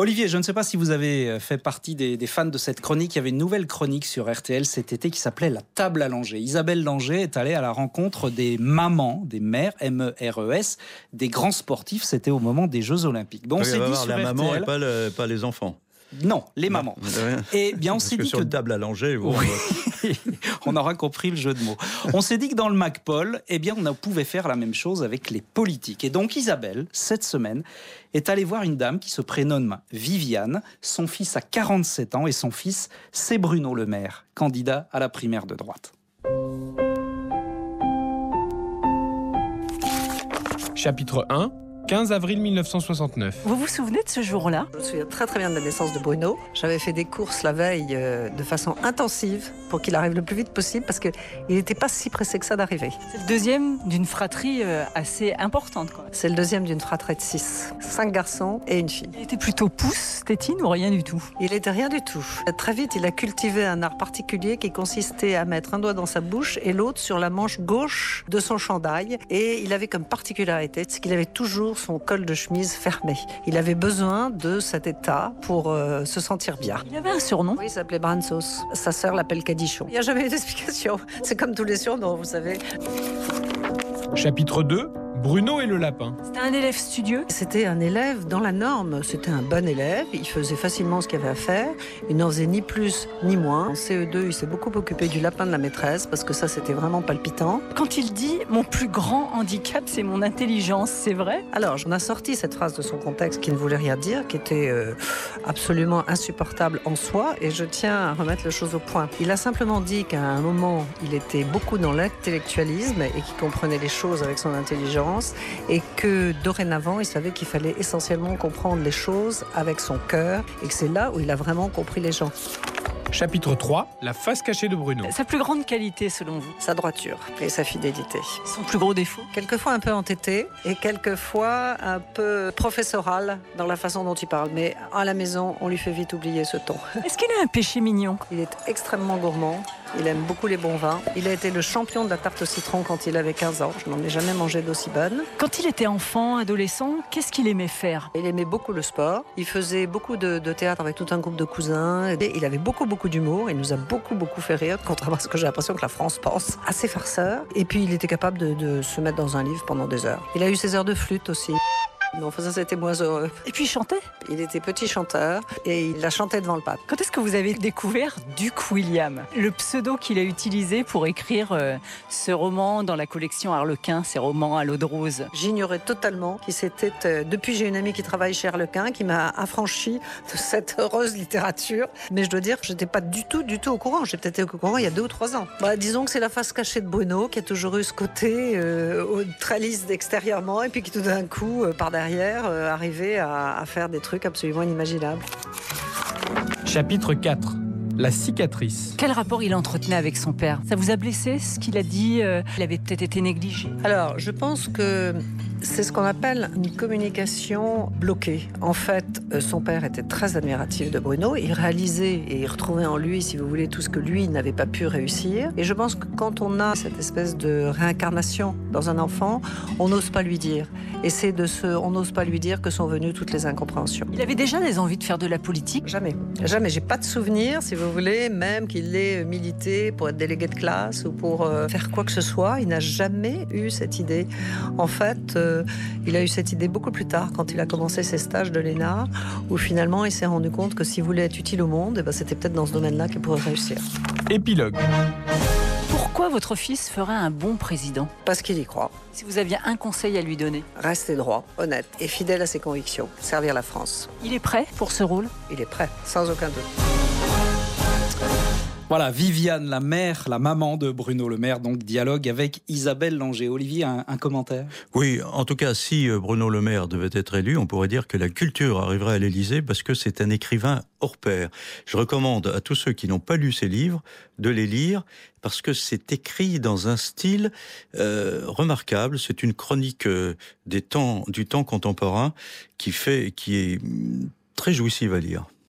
Olivier, je ne sais pas si vous avez fait partie des fans de cette chronique. Il y avait une nouvelle chronique sur RTL cet été qui s'appelait La table à Langer. Isabelle Langer est allée à la rencontre des mamans, des mères, MERES, des grands sportifs. C'était au moment des Jeux Olympiques. Bon, on s'est dit sur la RTL, maman et pas les enfants. Non, les mamans. Et bien, on s'est dit sur une table à Langer, oui, on aura compris le jeu de mots. On s'est dit que dans le MacPol, eh bien, on pouvait faire la même chose avec les politiques. Et donc, Isabelle, cette semaine, est allée voir une dame qui se prénomme Viviane. Son fils a 47 ans et son fils, c'est Bruno Le Maire, candidat à la primaire de droite. Chapitre 1. 15 avril 1969. Vous vous souvenez de ce jour-là ? Je me souviens très très bien de la naissance de Bruno. J'avais fait des courses la veille de façon intensive pour qu'il arrive le plus vite possible parce qu'il n'était pas si pressé que ça d'arriver. C'est le deuxième d'une fratrie assez importante. C'est le deuxième d'une fratrie de 6. 5 garçons et une fille. Il était plutôt pouce, tétine ou rien du tout ? Il n'était rien du tout. Très vite, il a cultivé un art particulier qui consistait à mettre un doigt dans sa bouche et l'autre sur la manche gauche de son chandail. Et il avait comme particularité ce qu'il avait toujours son col de chemise fermé. Il avait besoin de cet état pour se sentir bien. Il avait un surnom ? Oui, il s'appelait Bransos. Sa sœur l'appelle Cadichon. Il n'y a jamais eu d'explication. C'est comme tous les surnoms, vous savez. Chapitre 2. Bruno et le lapin. C'était un élève studieux ? C'était un élève dans la norme. C'était un bon élève. Il faisait facilement ce qu'il avait à faire. Il n'en faisait ni plus ni moins. En CE2, il s'est beaucoup occupé du lapin de la maîtresse parce que ça, c'était vraiment palpitant. Quand il dit « mon plus grand handicap, c'est mon intelligence », c'est vrai ? Alors, on a sorti cette phrase de son contexte qui ne voulait rien dire, qui était absolument insupportable en soi, et je tiens à remettre les choses au point. Il a simplement dit qu'à un moment, il était beaucoup dans l'intellectualisme et qu'il comprenait les choses avec son intelligence, et que dorénavant, il savait qu'il fallait essentiellement comprendre les choses avec son cœur, et que c'est là où il a vraiment compris les gens. Chapitre 3. La face cachée de Bruno. Sa plus grande qualité, selon vous ? Sa droiture et sa fidélité. Son plus gros défaut ? Quelquefois un peu entêté et quelquefois un peu professoral dans la façon dont il parle. Mais à la maison, on lui fait vite oublier ce ton. Est-ce qu'il a un péché mignon ? Il est extrêmement gourmand. Il aime beaucoup les bons vins. Il a été le champion de la tarte au citron quand il avait 15 ans. Je n'en ai jamais mangé d'aussi bonne. Quand il était enfant, adolescent, qu'est-ce qu'il aimait faire ? Il aimait beaucoup le sport. Il faisait beaucoup de théâtre avec tout un groupe de cousins. Et il avait beaucoup d'humour. Il nous a beaucoup fait rire, contrairement à ce que j'ai l'impression que la France pense. Assez farceur. Et puis il était capable de se mettre dans un livre pendant des heures. Il a eu ses heures de flûte aussi. Mais enfin, ça, c'était moins heureux. Et puis il chantait ? Il était petit chanteur et il a chanté devant le pape. Quand est-ce que vous avez découvert Duke William ? Le pseudo qu'il a utilisé pour écrire ce roman dans la collection Harlequin, ces romans à l'eau de rose. J'ignorais totalement qui c'était. Depuis, j'ai une amie qui travaille chez Harlequin qui m'a affranchi de cette heureuse littérature. Mais je dois dire que je n'étais pas du tout au courant. J'ai peut-être été au courant il y a 2 ou 3 ans. Disons que c'est la face cachée de Bruno qui a toujours eu ce côté très lisse extérieurement et puis qui tout d'un coup, par derrière, arrivait à faire des trucs absolument inimaginables. Chapitre 4. La cicatrice. Quel rapport il entretenait avec son père ? Ça vous a blessé ce qu'il a dit ? Il avait peut-être été négligé. Alors, je pense que c'est ce qu'on appelle une communication bloquée. En fait, son père était très admiratif de Bruno. Il réalisait et il retrouvait en lui, si vous voulez, tout ce que lui n'avait pas pu réussir. Et je pense que quand on a cette espèce de réincarnation dans un enfant, on n'ose pas lui dire. Et on n'ose pas lui dire que sont venues toutes les incompréhensions. Il avait déjà des envies de faire de la politique ? Jamais. J'ai pas de souvenir, si vous voulez, même qu'il ait milité pour être délégué de classe ou pour faire quoi que ce soit. Il n'a jamais eu cette idée. En fait, il a eu cette idée beaucoup plus tard, quand il a commencé ses stages de l'ENA, où finalement il s'est rendu compte que s'il voulait être utile au monde, c'était peut-être dans ce domaine-là qu'il pourrait réussir. Épilogue. Pourquoi votre fils ferait un bon président ? Parce qu'il y croit. Si vous aviez un conseil à lui donner ? Rester droit, honnête et fidèle à ses convictions. Servir la France. Il est prêt pour ce rôle ? Il est prêt, sans aucun doute. Voilà, Viviane, la mère, la maman de Bruno Le Maire, donc dialogue avec Isabelle Langer. Olivier, un commentaire ? Oui, en tout cas, si Bruno Le Maire devait être élu, on pourrait dire que la culture arriverait à l'Élysée parce que c'est un écrivain hors pair. Je recommande à tous ceux qui n'ont pas lu ses livres de les lire parce que c'est écrit dans un style remarquable. C'est une chronique du temps contemporain qui est très jouissive à lire.